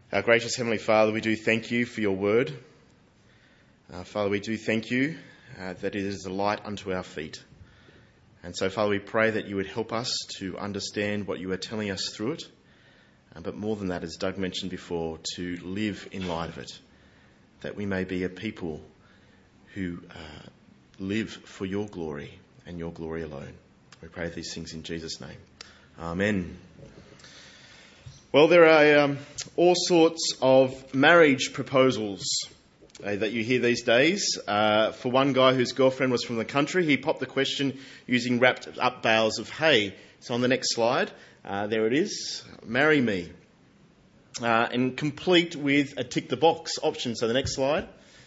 Our gracious Heavenly Father, we do thank you for your word. Father, we do thank you that it is a light unto our feet. And so, Father, we pray that you would help us to understand what you are telling us through it. But more than that, as Doug mentioned before, to live in light of it. That we may be a people who live for your glory and your glory alone. We pray these things in Jesus' name. Amen. Well, there are all sorts of marriage proposals that you hear these days. For one guy whose girlfriend was from the country, he popped the question using wrapped up bales of hay. So on the next slide, there it is, marry me. And complete with a tick the box option. So the next slide.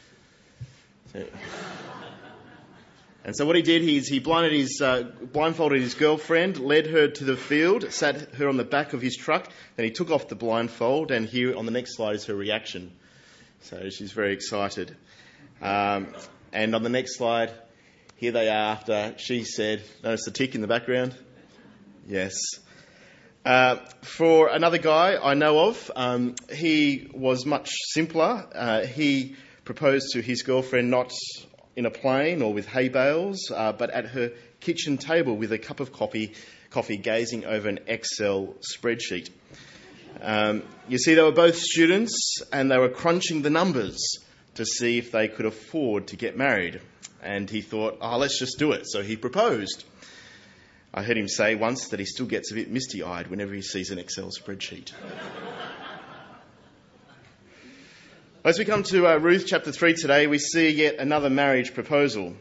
And so what he did is he blindfolded his girlfriend, led her to the field, sat her on the back of his truck, then he took off the blindfold, and here on the next slide is her reaction. So she's very excited. And on the next slide, here they are after she said, notice the tick in the background? Yes. For another guy I know of, he was much simpler. He proposed to his girlfriend not in a plane or with hay bales, but at her kitchen table with a cup of coffee gazing over an Excel spreadsheet. You see, they were both students and they were crunching the numbers to see if they could afford to get married. And he thought, let's just do it. So he proposed. I heard him say once that he still gets a bit misty-eyed whenever he sees an Excel spreadsheet. As we come to Ruth chapter 3 today, we see yet another marriage proposal.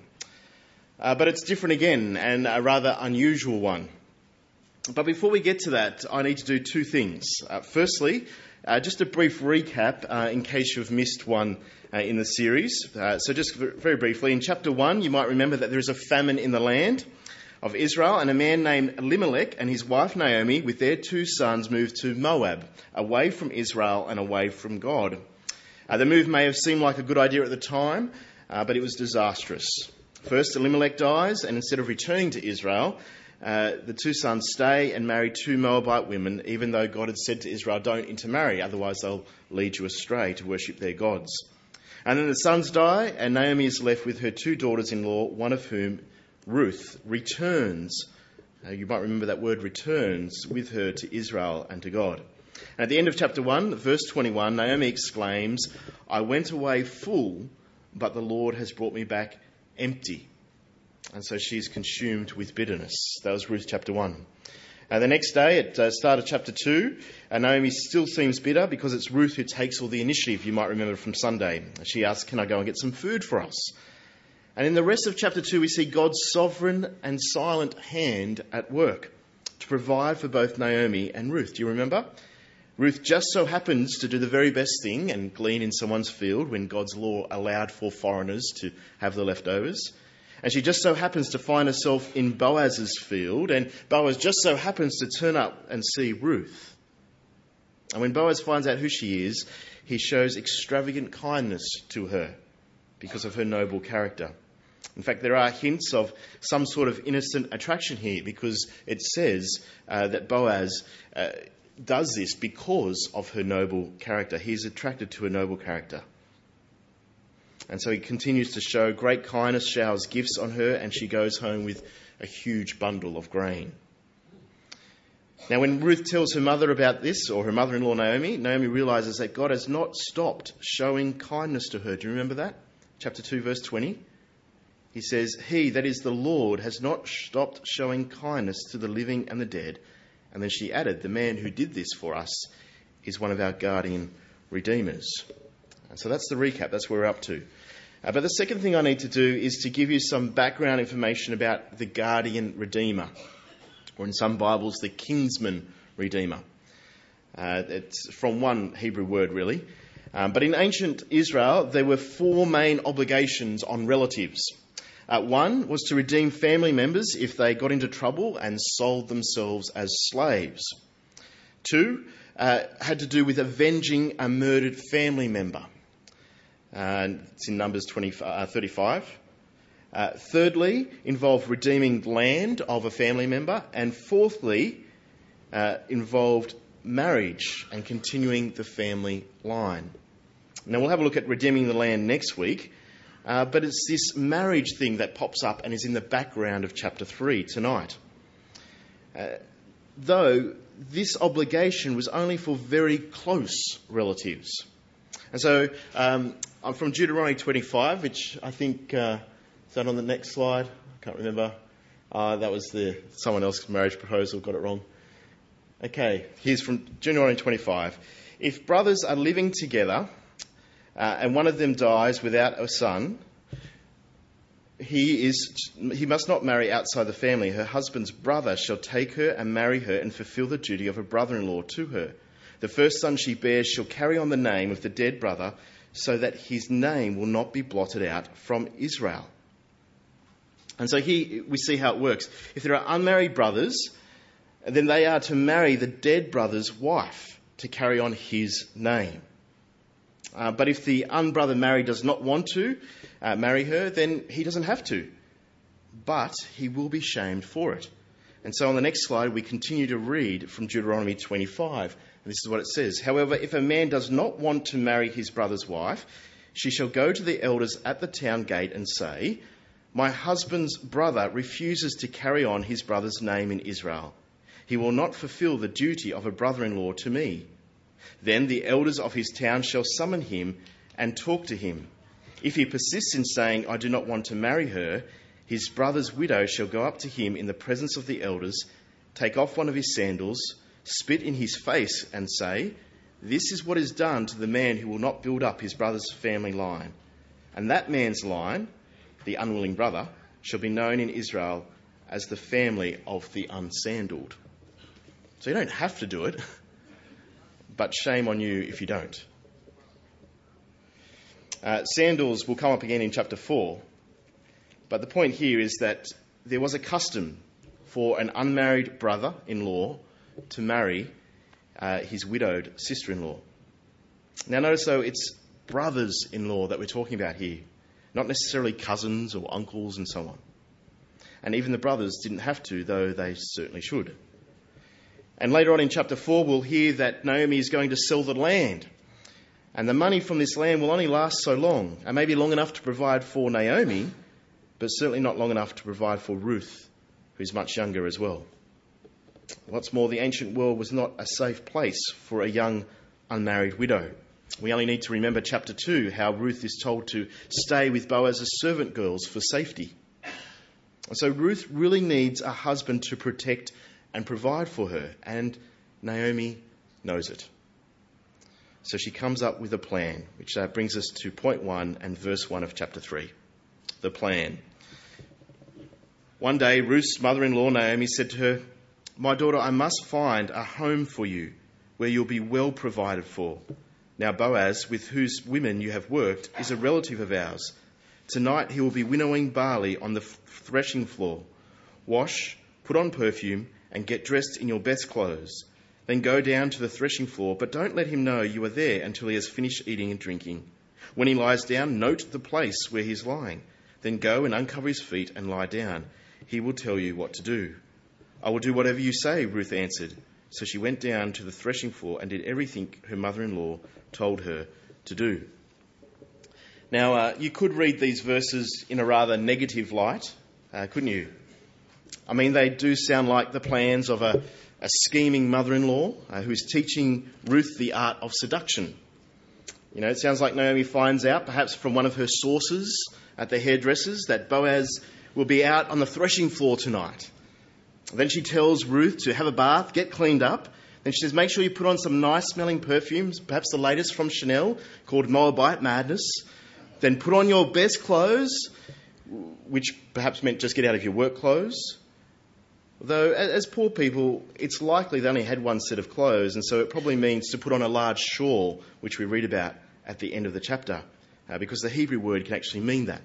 But it's different again, and a rather unusual one. But before we get to that, I need to do two things. Firstly, just a brief recap in case you've missed one in the series. So just very briefly, in chapter 1, you might remember that there is a famine in the land of Israel, and a man named Elimelech and his wife Naomi with their two sons moved to Moab, away from Israel and away from God. The move may have seemed like a good idea at the time, but it was disastrous. First, Elimelech dies, and instead of returning to Israel, the two sons stay and marry two Moabite women, even though God had said to Israel, don't intermarry, otherwise they'll lead you astray to worship their gods. And then the sons die, and Naomi is left with her two daughters-in-law, one of whom, Ruth, returns. You might remember that word returns with her to Israel and to God. And at the end of chapter 1, verse 21, Naomi exclaims, I went away full, but the Lord has brought me back empty. And so she's consumed with bitterness. That was Ruth chapter 1. The next day, at the start of chapter 2, Naomi still seems bitter because it's Ruth who takes all the initiative, you might remember from Sunday. She asks, can I go and get some food for us? And in the rest of chapter 2, we see God's sovereign and silent hand at work to provide for both Naomi and Ruth. Do you remember? Ruth just so happens to do the very best thing and glean in someone's field when God's law allowed for foreigners to have the leftovers. And she just so happens to find herself in Boaz's field, and Boaz just so happens to turn up and see Ruth. And when Boaz finds out who she is, he shows extravagant kindness to her because of her noble character. In fact, there are hints of some sort of innocent attraction here because it says that Boaz does this because of her noble character. He's attracted to a noble character. And so he continues to show great kindness, showers gifts on her, and she goes home with a huge bundle of grain. Now, when Ruth tells her mother about this, or her mother-in-law Naomi realises that God has not stopped showing kindness to her. Do you remember that? Chapter 2, verse 20. He says, He, that is the Lord, has not stopped showing kindness to the living and the dead. And then she added, the man who did this for us is one of our guardian redeemers. And so that's the recap. That's where we're up to. But the second thing I need to do is to give you some background information about the guardian redeemer, or in some Bibles, the kinsman redeemer. It's from one Hebrew word, really. But in ancient Israel, there were four main obligations on relatives. One was to redeem family members if they got into trouble and sold themselves as slaves. Two, had to do with avenging a murdered family member. It's in Numbers 35. Thirdly, involved redeeming land of a family member. And fourthly, involved marriage and continuing the family line. Now, we'll have a look at redeeming the land next week, but it's this marriage thing that pops up and is in the background of chapter 3 tonight. Though this obligation was only for very close relatives. And so I'm from Deuteronomy 25, which I think, is that on the next slide? I can't remember. That was someone else's marriage proposal, got it wrong. Okay, here's from Deuteronomy 25. If brothers are living together and one of them dies without a son, he must not marry outside the family. Her husband's brother shall take her and marry her and fulfill the duty of a brother-in-law to her. The first son she bears shall carry on the name of the dead brother, so that his name will not be blotted out from Israel. And so here we see how it works. If there are unmarried brothers, then they are to marry the dead brother's wife to carry on his name. But if the unbrother married does not want to marry her, then he doesn't have to. But he will be shamed for it. And so on the next slide, we continue to read from Deuteronomy 25. And this is what it says. However, if a man does not want to marry his brother's wife, she shall go to the elders at the town gate and say, my husband's brother refuses to carry on his brother's name in Israel. He will not fulfill the duty of a brother-in-law to me. Then the elders of his town shall summon him and talk to him. If he persists in saying, I do not want to marry her, his brother's widow shall go up to him in the presence of the elders, take off one of his sandals, spit in his face and say, this is what is done to the man who will not build up his brother's family line. And that man's line, the unwilling brother, shall be known in Israel as the family of the unsandaled. So you don't have to do it, but shame on you if you don't. Sandals will come up again in chapter 4. But the point here is that there was a custom for an unmarried brother-in-law to marry his widowed sister-in-law. Now notice though, it's brothers-in-law that we're talking about here, not necessarily cousins or uncles and so on. And even the brothers didn't have to, though they certainly should. And later on in chapter 4, we'll hear that Naomi is going to sell the land. And the money from this land will only last so long, and maybe long enough to provide for Naomi, but certainly not long enough to provide for Ruth, who's much younger as well. What's more, the ancient world was not a safe place for a young unmarried widow. We only need to remember chapter 2, how Ruth is told to stay with Boaz's servant girls for safety. And so Ruth really needs a husband to protect and provide for her, and Naomi knows it. So she comes up with a plan, which brings us to point 1 and verse 1 of chapter 3. The plan. One day, Ruth's mother-in-law, Naomi, said to her, my daughter, I must find a home for you where you'll be well provided for. Now Boaz, with whose women you have worked, is a relative of ours. Tonight he will be winnowing barley on the threshing floor. Wash, put on perfume, and get dressed in your best clothes. Then go down to the threshing floor, but don't let him know you are there until he has finished eating and drinking. When he lies down, note the place where he is lying. Then go and uncover his feet and lie down. He will tell you what to do. I will do whatever you say, Ruth answered. So she went down to the threshing floor and did everything her mother-in-law told her to do. Now, you could read these verses in a rather negative light, couldn't you? I mean, they do sound like the plans of a scheming mother-in-law who's teaching Ruth the art of seduction. You know, it sounds like Naomi finds out, perhaps from one of her sources at the hairdressers, that Boaz will be out on the threshing floor tonight. Then she tells Ruth to have a bath, get cleaned up. Then she says, make sure you put on some nice-smelling perfumes, perhaps the latest from Chanel, called Moabite Madness. Then put on your best clothes, which perhaps meant just get out of your work clothes. Though, as poor people, it's likely they only had one set of clothes, and so it probably means to put on a large shawl, which we read about at the end of the chapter, because the Hebrew word can actually mean that.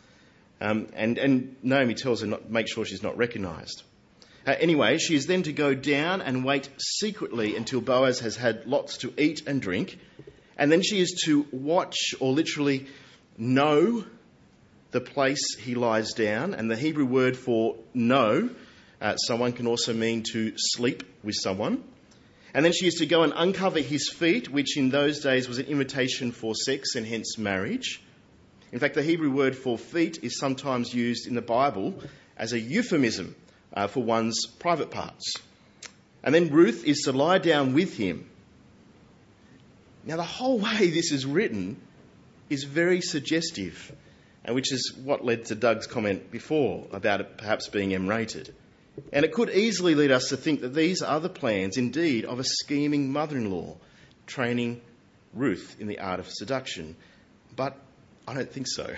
And Naomi tells her make sure she's not recognised. Anyway, she is then to go down and wait secretly until Boaz has had lots to eat and drink, and then she is to watch, or literally know, the place he lies down. And the Hebrew word for know, someone can also mean to sleep with someone. And then she used to go and uncover his feet, which in those days was an invitation for sex and hence marriage. In fact, the Hebrew word for feet is sometimes used in the Bible as a euphemism for one's private parts. And then Ruth is to lie down with him. Now, the whole way this is written is very suggestive, which is what led to Doug's comment before about it perhaps being M-rated. And it could easily lead us to think that these are the plans, indeed, of a scheming mother-in-law training Ruth in the art of seduction. But I don't think so.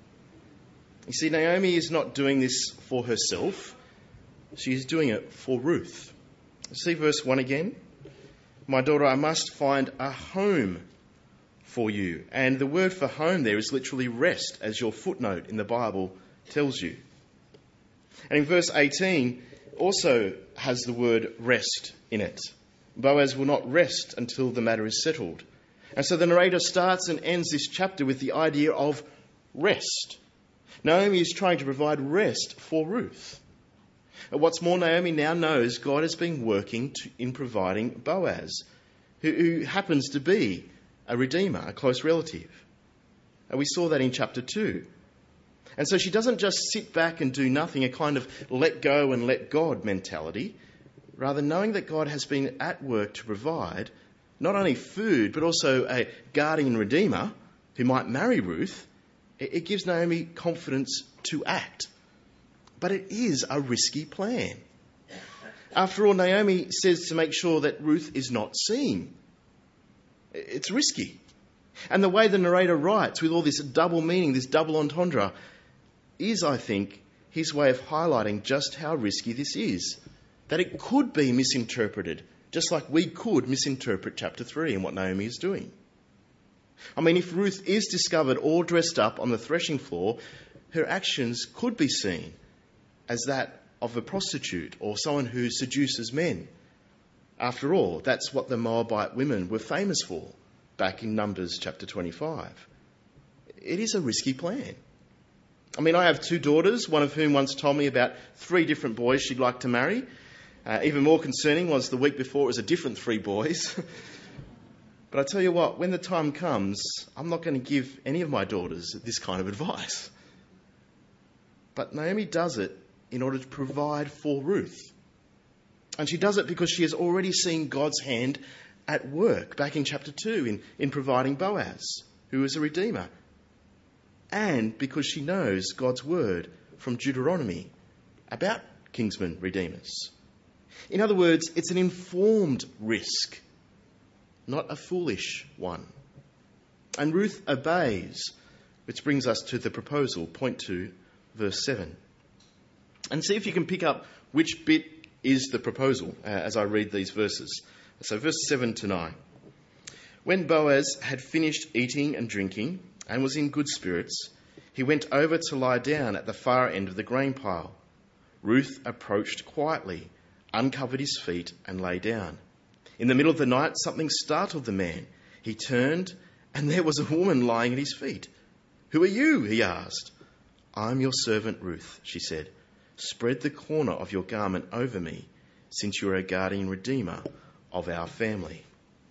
You see, Naomi is not doing this for herself. She is doing it for Ruth. See verse 1 again. My daughter, I must find a home for you. And the word for home there is literally rest, as your footnote in the Bible tells you. And in verse 18 also has the word rest in it. Boaz will not rest until the matter is settled. And so the narrator starts and ends this chapter with the idea of rest. Naomi is trying to provide rest for Ruth. And what's more, Naomi now knows God has been working in providing Boaz, who happens to be a redeemer, a close relative. And we saw that in chapter 2. And so she doesn't just sit back and do nothing, a kind of let go and let God mentality. Rather, knowing that God has been at work to provide not only food, but also a guardian redeemer who might marry Ruth, it gives Naomi confidence to act. But it is a risky plan. After all, Naomi says to make sure that Ruth is not seen. It's risky. And the way the narrator writes with all this double meaning, this double entendre, is, I think, his way of highlighting just how risky this is. That it could be misinterpreted, just like we could misinterpret chapter 3 and what Naomi is doing. I mean, if Ruth is discovered all dressed up on the threshing floor, her actions could be seen as that of a prostitute or someone who seduces men. After all, that's what the Moabite women were famous for back in Numbers chapter 25. It is a risky plan. I mean, I have 2 daughters, one of whom once told me about 3 different boys she'd like to marry. Even more concerning was the week before it was a different 3 boys. But I tell you what, when the time comes, I'm not going to give any of my daughters this kind of advice. But Naomi does it in order to provide for Ruth. And she does it because she has already seen God's hand at work back in chapter 2 in providing Boaz, who is a redeemer. And because she knows God's word from Deuteronomy about kinsmen redeemers. In other words, it's an informed risk, not a foolish one. And Ruth obeys, which brings us to the proposal, point 2, verse 7. And see if you can pick up which bit is the proposal as I read these verses. So verse 7 to 9. When Boaz had finished eating and drinking and was in good spirits, he went over to lie down at the far end of the grain pile. Ruth approached quietly, uncovered his feet and lay down. In the middle of the night, something startled the man. He turned and there was a woman lying at his feet. "Who are you?" he asked. "I'm your servant Ruth," she said. "Spread the corner of your garment over me, since you are a guardian redeemer of our family."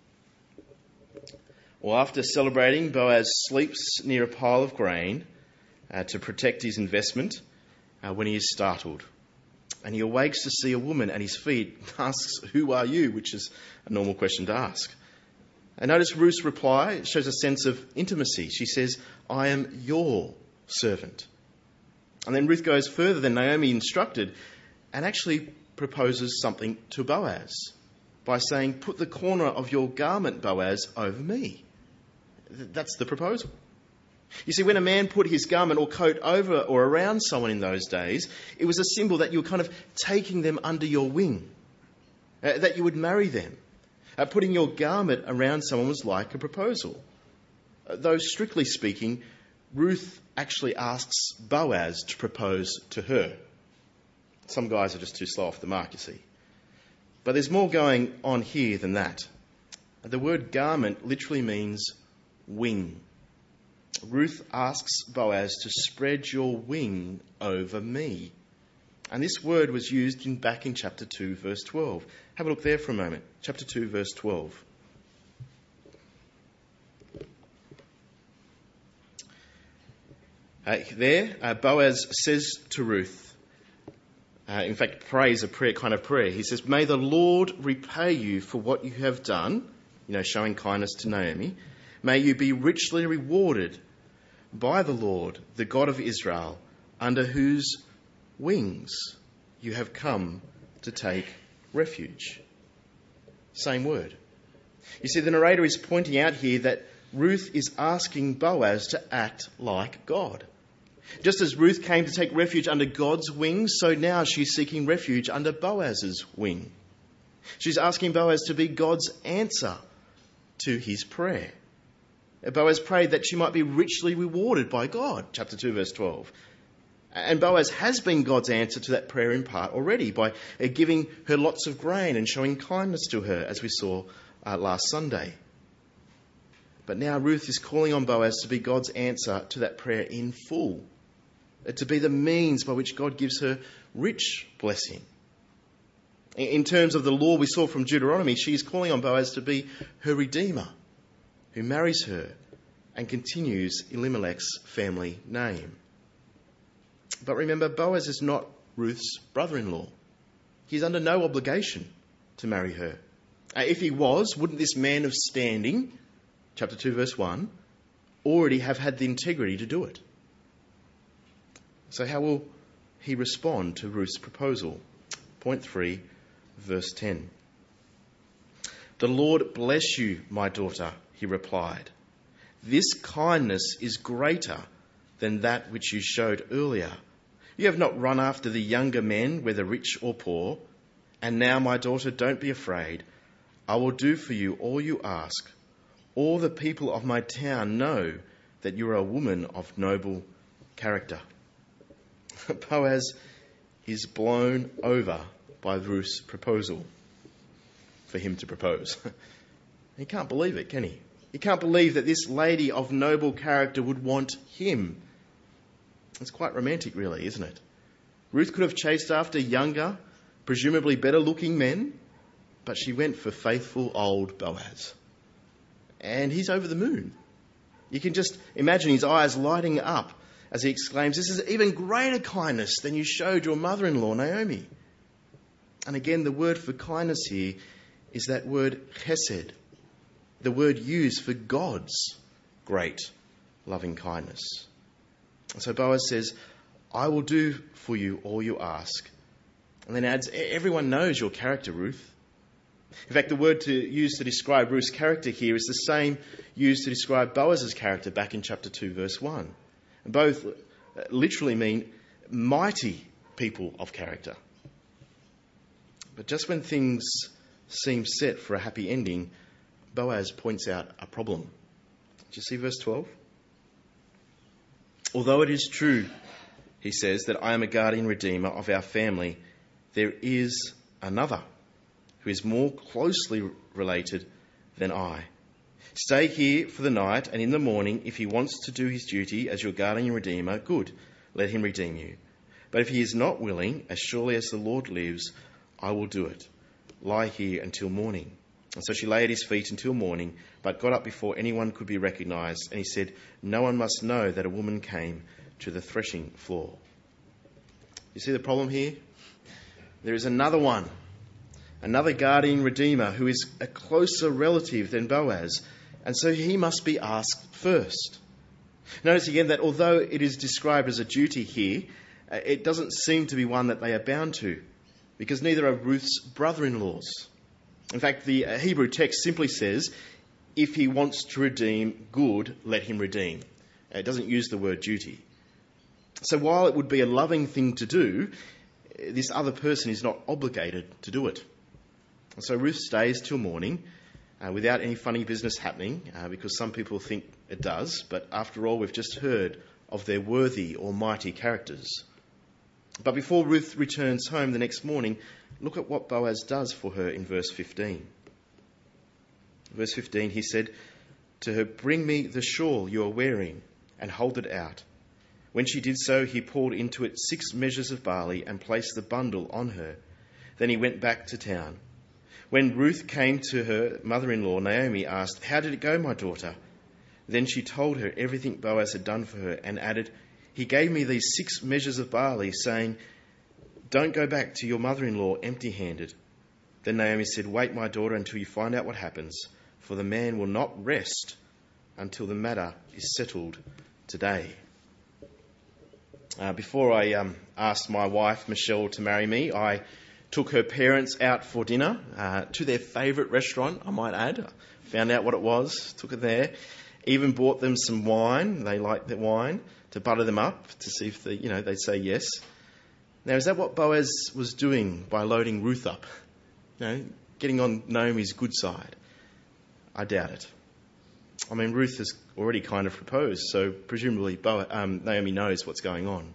Well, after celebrating, Boaz sleeps near a pile of grain to protect his investment when he is startled. And he awakes to see a woman at his feet, asks, "Who are you?" which is a normal question to ask. And notice Ruth's reply shows a sense of intimacy. She says, "I am your servant." And then Ruth goes further than Naomi instructed and actually proposes something to Boaz by saying, "Put the corner of your garment, Boaz, over me." That's the proposal. You see, when a man put his garment or coat over or around someone in those days, it was a symbol that you were kind of taking them under your wing, that you would marry them. Putting your garment around someone was like a proposal. Though strictly speaking, Ruth actually asks Boaz to propose to her. Some guys are just too slow off the mark, you see. But there's more going on here than that. The word garment literally means wing. Ruth asks Boaz to spread your wing over me. And this word was used back in chapter 2, verse 12. Have a look there for a moment. Chapter 2, verse 12. Boaz says to Ruth, in fact, prays a prayer, kind of prayer. He says, "May the Lord repay you for what you have done," showing kindness to Naomi. "May you be richly rewarded by the Lord, the God of Israel, under whose wings you have come to take refuge." Same word. You see, the narrator is pointing out here that Ruth is asking Boaz to act like God. Just as Ruth came to take refuge under God's wings, so now she's seeking refuge under Boaz's wing. She's asking Boaz to be God's answer to his prayer. Boaz prayed that she might be richly rewarded by God, chapter 2, verse 12. And Boaz has been God's answer to that prayer in part already by giving her lots of grain and showing kindness to her, as we saw last Sunday. But now Ruth is calling on Boaz to be God's answer to that prayer in full, to be the means by which God gives her rich blessing. In terms of the law we saw from Deuteronomy, she is calling on Boaz to be her redeemer, who marries her and continues Elimelech's family name. But remember, Boaz is not Ruth's brother-in-law. He's under no obligation to marry her. If he was, wouldn't this man of standing, chapter 2, verse 1, already have had the integrity to do it? So how will he respond to Ruth's proposal? Point 3, verse 10. "The Lord bless you, my daughter," he replied. "This kindness is greater than that which you showed earlier. You have not run after the younger men, whether rich or poor. And now, my daughter, don't be afraid. I will do for you all you ask. All the people of my town know that you are a woman of noble character." Boaz is blown over by Ruth's proposal for him to propose. He can't believe it, can he? He can't believe that this lady of noble character would want him. It's quite romantic, really, isn't it? Ruth could have chased after younger, presumably better-looking men, but she went for faithful old Boaz. And he's over the moon. You can just imagine his eyes lighting up as he exclaims, "This is even greater kindness than you showed your mother-in-law, Naomi." And again, the word for kindness here is that word chesed, the word used for God's great loving kindness. So Boaz says, "I will do for you all you ask." And then adds, "Everyone knows your character, Ruth." In fact, the word used to describe Ruth's character here is the same used to describe Boaz's character back in chapter 2, verse 1. And both literally mean mighty people of character. But just when things seem set for a happy ending, Boaz points out a problem. Do you see verse 12? "Although it is true," he says, "that I am a guardian redeemer of our family, there is another who is more closely related than I. Stay here for the night, and in the morning, if he wants to do his duty as your guardian redeemer, good, let him redeem you. But if he is not willing, as surely as the Lord lives, I will do it. Lie here until morning." And so she lay at his feet until morning, but got up before anyone could be recognised. And he said, "No one must know that a woman came to the threshing floor." You see the problem here? There is another one, another guardian redeemer who is a closer relative than Boaz, and so he must be asked first. Notice again that although it is described as a duty here, it doesn't seem to be one that they are bound to, because neither are Ruth's brother-in-laws. In fact, the Hebrew text simply says, "If he wants to redeem, good, let him redeem." It doesn't use the word duty. So while it would be a loving thing to do, this other person is not obligated to do it. And so Ruth stays till morning without any funny business happening, because some people think it does, but after all, we've just heard of their worthy or mighty characters. But before Ruth returns home the next morning, look at what Boaz does for her in verse 15. Verse 15, he said to her, "Bring me the shawl you are wearing and hold it out." When she did so, he poured into it 6 measures of barley and placed the bundle on her. Then he went back to town. When Ruth came to her mother-in-law, Naomi asked, "How did it go, my daughter?" Then she told her everything Boaz had done for her and added, "He gave me these 6 measures of barley, saying, 'Don't go back to your mother-in-law empty-handed.'" Then Naomi said, "Wait, my daughter, until you find out what happens, for the man will not rest until the matter is settled today." Before I asked my wife, Michelle, to marry me, I took her parents out for dinner to their favourite restaurant, I might add. Found out what it was, took it there. Even bought them some wine. They like the wine, to butter them up to see if they'd say yes. Now, is that what Boaz was doing by loading Ruth up? Getting on Naomi's good side? I doubt it. I mean, Ruth has already kind of proposed, so presumably Naomi knows what's going on.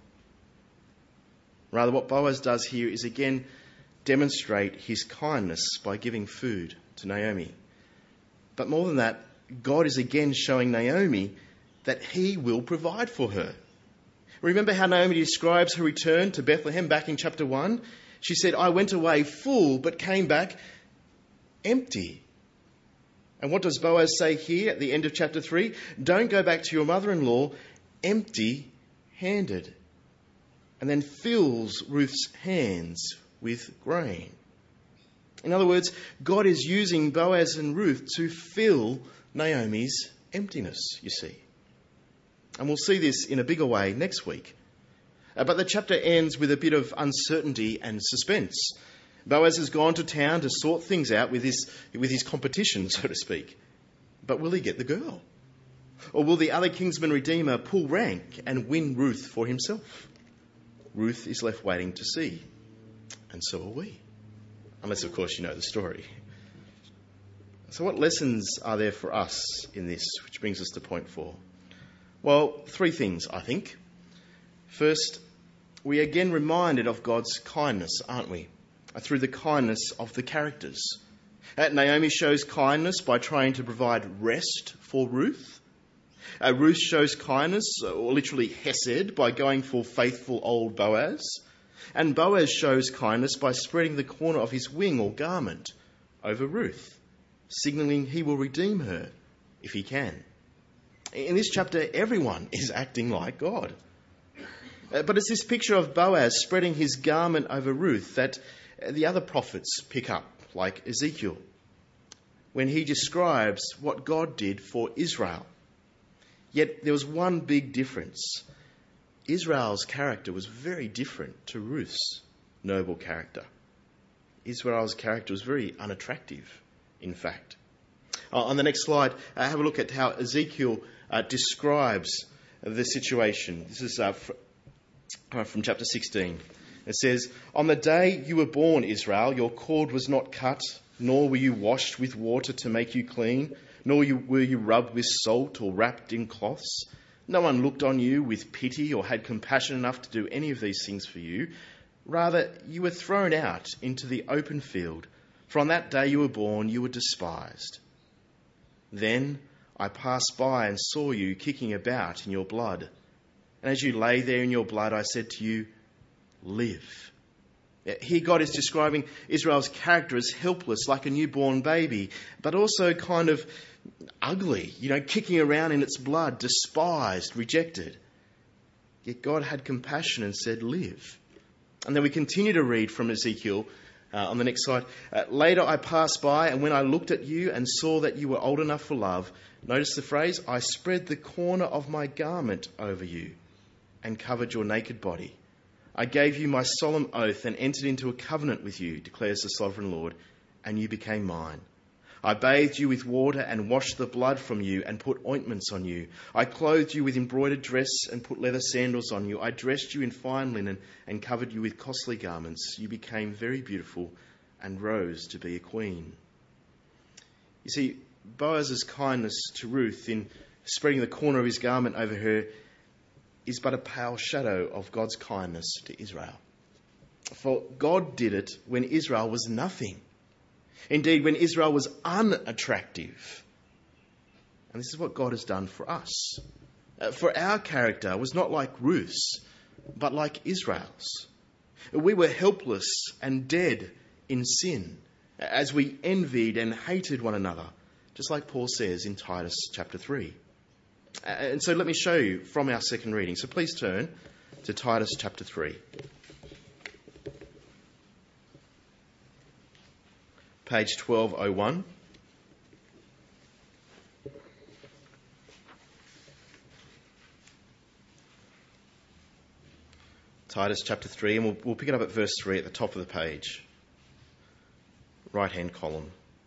Rather, what Boaz does here is again demonstrate his kindness by giving food to Naomi. But more than that, God is again showing Naomi that he will provide for her. Remember how Naomi describes her return to Bethlehem back in chapter 1? She said, "I went away full but came back empty." And what does Boaz say here at the end of chapter 3? "Don't go back to your mother-in-law empty-handed." And then fills Ruth's hands with grain. In other words, God is using Boaz and Ruth to fill Naomi's emptiness, you see. And we'll see this in a bigger way next week. But the chapter ends with a bit of uncertainty and suspense. Boaz has gone to town to sort things out with his competition, so to speak. But will he get the girl? Or will the other kinsman redeemer pull rank and win Ruth for himself? Ruth is left waiting to see. And so are we. Unless, of course, you know the story. So what lessons are there for us in this? Which brings us to point 4. Well, 3 things, I think. First, we are again reminded of God's kindness, aren't we? Through the kindness of the characters. Naomi shows kindness by trying to provide rest for Ruth. Ruth shows kindness, or literally hesed, by going for faithful old Boaz. And Boaz shows kindness by spreading the corner of his wing or garment over Ruth, signalling he will redeem her if he can. In this chapter, everyone is acting like God. But it's this picture of Boaz spreading his garment over Ruth that the other prophets pick up, like Ezekiel, when he describes what God did for Israel. Yet there was one big difference. Israel's character was very different to Ruth's noble character. Israel's character was very unattractive, in fact. On the next slide, have a look at how Ezekiel describes the situation. This is from chapter 16. It says, "On the day you were born, Israel, your cord was not cut, nor were you washed with water to make you clean, nor were you rubbed with salt or wrapped in cloths. No one looked on you with pity or had compassion enough to do any of these things for you. Rather, you were thrown out into the open field, for on that day you were born, you were despised. Then I passed by and saw you kicking about in your blood. And as you lay there in your blood, I said to you, 'Live.'" Here God is describing Israel's character as helpless, like a newborn baby, but also kind of ugly, kicking around in its blood, despised, rejected. Yet God had compassion and said, "Live." And then we continue to read from Ezekiel on the next slide. "Later I passed by, and when I looked at you and saw that you were old enough for love," notice the phrase, "I spread the corner of my garment over you and covered your naked body. I gave you my solemn oath and entered into a covenant with you, declares the sovereign Lord, and you became mine. I bathed you with water and washed the blood from you and put ointments on you. I clothed you with embroidered dress and put leather sandals on you. I dressed you in fine linen and covered you with costly garments. You became very beautiful and rose to be a queen." You see, Boaz's kindness to Ruth in spreading the corner of his garment over her is but a pale shadow of God's kindness to Israel. For God did it when Israel was nothing. Indeed, when Israel was unattractive. And this is what God has done for us For our character was not like Ruth's, but like Israel's. We were helpless and dead in sin, as we envied and hated one another, just like Paul says in Titus chapter 3. And so let me show you from our second reading. So please turn to Titus chapter 3. Page 1201. Titus chapter 3, and we'll pick it up at verse 3 at the top of the page. Right-hand column.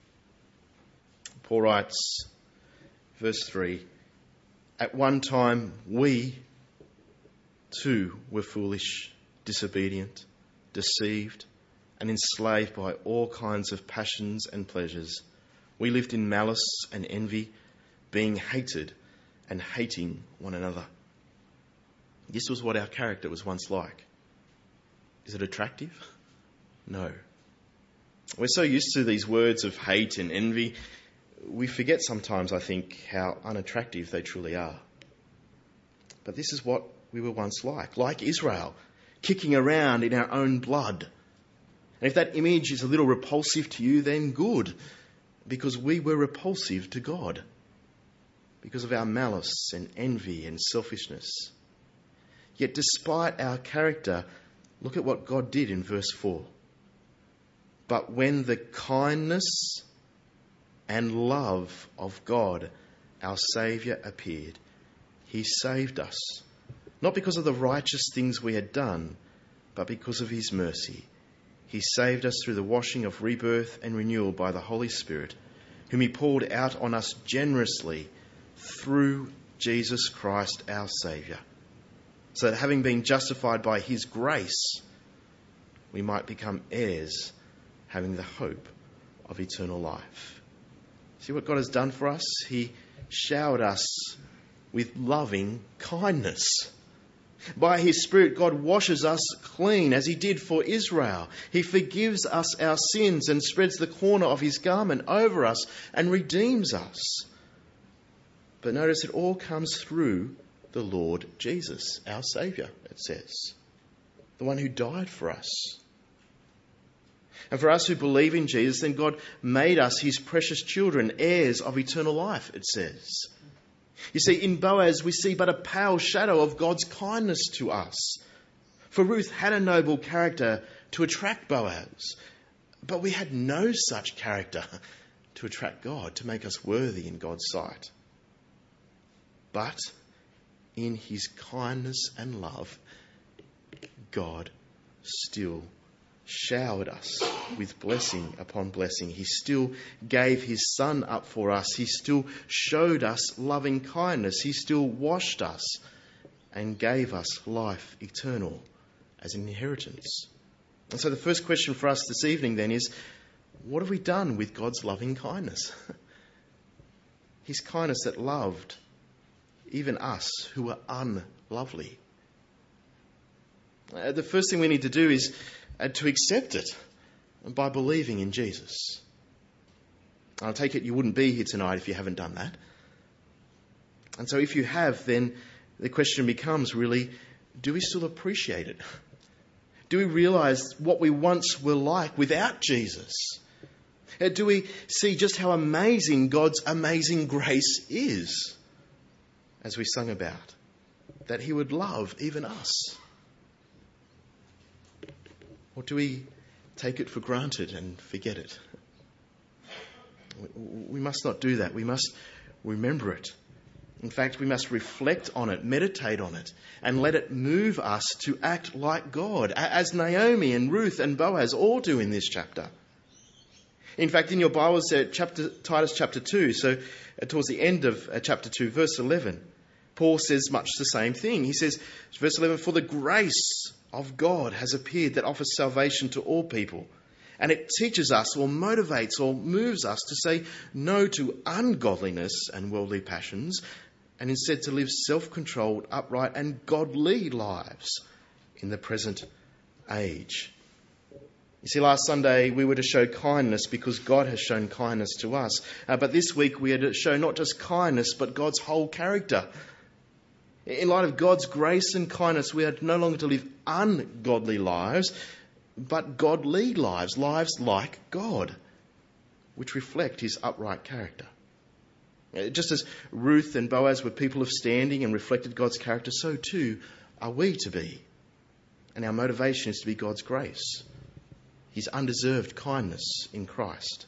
Paul writes, verse 3, "At one time we too were foolish, disobedient, deceived, and enslaved by all kinds of passions and pleasures. We lived in malice and envy, being hated and hating one another." This was what our character was once like. Is it attractive? No. We're so used to these words of hate and envy, we forget sometimes, I think, how unattractive they truly are. But this is what we were once like Israel, kicking around in our own blood. And if that image is a little repulsive to you, then good, because we were repulsive to God because of our malice and envy and selfishness. Yet despite our character, look at what God did in verse 4. "But when the kindness and love of God, our Saviour, appeared, he saved us, not because of the righteous things we had done, but because of his mercy. He saved us through the washing of rebirth and renewal by the Holy Spirit, whom he poured out on us generously through Jesus Christ our Saviour, so that having been justified by his grace, we might become heirs, having the hope of eternal life." See what God has done for us? He showered us with loving kindness. By his Spirit, God washes us clean as he did for Israel. He forgives us our sins and spreads the corner of his garment over us and redeems us. But notice it all comes through the Lord Jesus, our Saviour, it says. The one who died for us. And for us who believe in Jesus, then God made us his precious children, heirs of eternal life, it says. You see, in Boaz we see but a pale shadow of God's kindness to us. For Ruth had a noble character to attract Boaz, but we had no such character to attract God, to make us worthy in God's sight. But in his kindness and love, God still showered us with blessing upon blessing. He still gave his Son up for us. He still showed us loving kindness. He still washed us and gave us life eternal as an inheritance. And so the first question for us this evening then is, what have we done with God's loving kindness? His kindness that loved even us who were unlovely. The first thing we need to do is to accept it by believing in Jesus. I'll take it you wouldn't be here tonight if you haven't done that. And so if you have, then the question becomes really, do we still appreciate it? Do we realise what we once were like without Jesus? Do we see just how amazing God's amazing grace is? As we sung about, that he would love even us. Or do we take it for granted and forget it? We must not do that. We must remember it. In fact, we must reflect on it, meditate on it, and let it move us to act like God, as Naomi and Ruth and Boaz all do in this chapter. In fact, in your Bibles, Titus chapter 2, so towards the end of chapter 2, verse 11, Paul says much the same thing. He says, verse 11, "For the grace of God has appeared that offers salvation to all people. And it teaches us or motivates or moves us to say no to ungodliness and worldly passions, and instead to live self-controlled, upright and godly lives in the present age." You see, last Sunday we were to show kindness because God has shown kindness to us. But this week we are to show not just kindness, but God's whole character. In light of God's grace and kindness, we are no longer to live ungodly lives, but godly lives, lives like God, which reflect his upright character. Just as Ruth and Boaz were people of standing and reflected God's character, so too are we to be. And our motivation is to be God's grace, his undeserved kindness in Christ.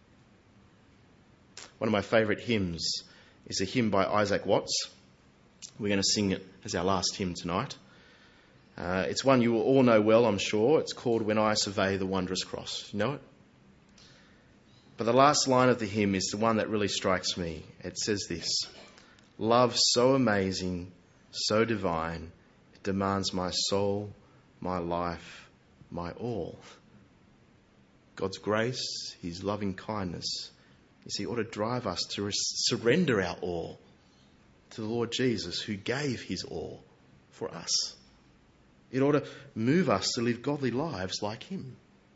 One of my favourite hymns is a hymn by Isaac Watts. We're going to sing it as our last hymn tonight. It's one you will all know well, I'm sure. It's called When I Survey the Wondrous Cross. You know it? But the last line of the hymn is the one that really strikes me. It says this: "Love so amazing, so divine, it demands my soul, my life, my all." God's grace, his loving kindness, you see, ought to drive us to surrender our all to the Lord Jesus, who gave his all for us. It ought to move us to live godly lives like him.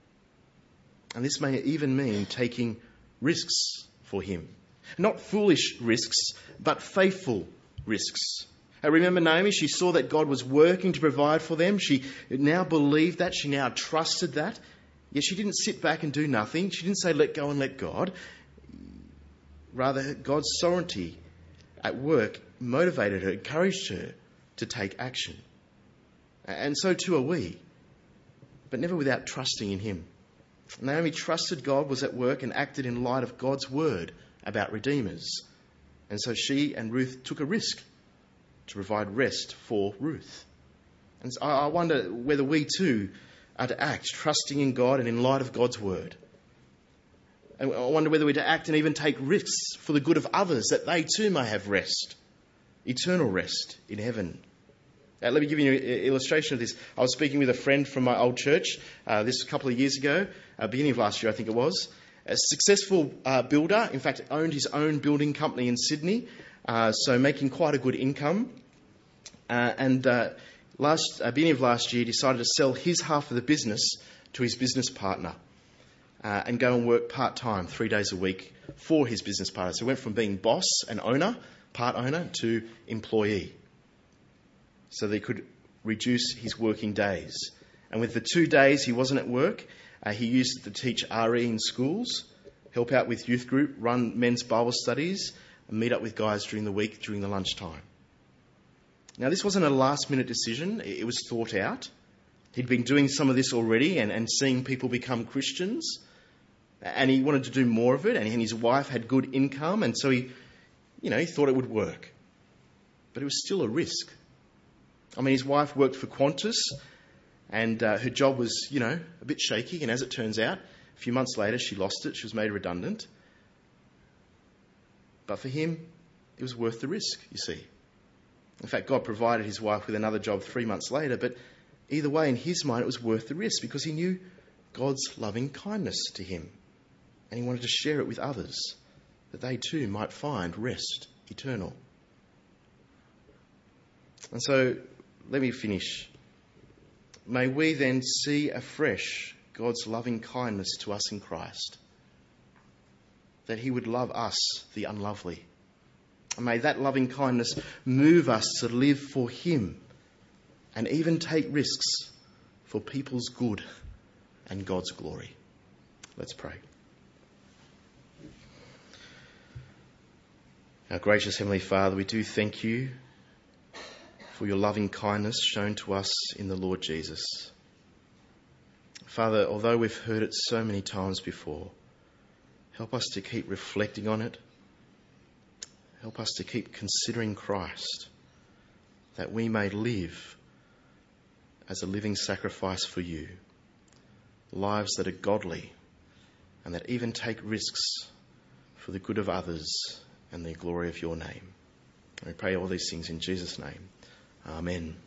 And this may even mean taking risks for him. Not foolish risks, but faithful risks. Remember Naomi? She saw that God was working to provide for them. She now believed that. She now trusted that. Yet she didn't sit back and do nothing. She didn't say, let go and let God. Rather, God's sovereignty at work motivated her, encouraged her to take action. And so too are we, but never without trusting in him. Naomi trusted God was at work and acted in light of God's word about redeemers. And so she and Ruth took a risk to provide rest for Ruth. And so I wonder whether we too are to act trusting in God and in light of God's word. And I wonder whether we're to act and even take risks for the good of others, that they too may have rest, eternal rest in heaven. Let me give you an illustration of this. I was speaking with a friend from my old church this a couple of years ago, beginning of last year I think it was. A successful builder, in fact owned his own building company in Sydney, so making quite a good income. Beginning of last year, decided to sell his half of the business to his business partner and go and work part-time 3 days a week for his business partner. So he went from being boss and owner, part owner, to employee, so that he could reduce his working days. And with the 2 days he wasn't at work, he used it to teach RE in schools, help out with youth group, run men's Bible studies, and meet up with guys during the week during the lunchtime. Now, this wasn't a last-minute decision. It was thought out. He'd been doing some of this already and seeing people become Christians, and he wanted to do more of it, and his wife had good income, and so he thought it would work. But it was still a risk. I mean, his wife worked for Qantas, and her job was, a bit shaky, and as it turns out, a few months later she lost it. She was made redundant. But for him, it was worth the risk, you see. In fact, God provided his wife with another job 3 months later, but either way, in his mind, it was worth the risk because he knew God's loving kindness to him, and he wanted to share it with others, that they too might find rest eternal. And so, let me finish. May we then see afresh God's loving kindness to us in Christ, that he would love us, the unlovely. And may that loving kindness move us to live for him and even take risks for people's good and God's glory. Let's pray. Our gracious Heavenly Father, we do thank you for your loving kindness shown to us in the Lord Jesus. Father, although we've heard it so many times before, help us to keep reflecting on it. Help us to keep considering Christ, that we may live as a living sacrifice for you, lives that are godly and that even take risks for the good of others and the glory of your name. And we pray all these things in Jesus' name. Amen.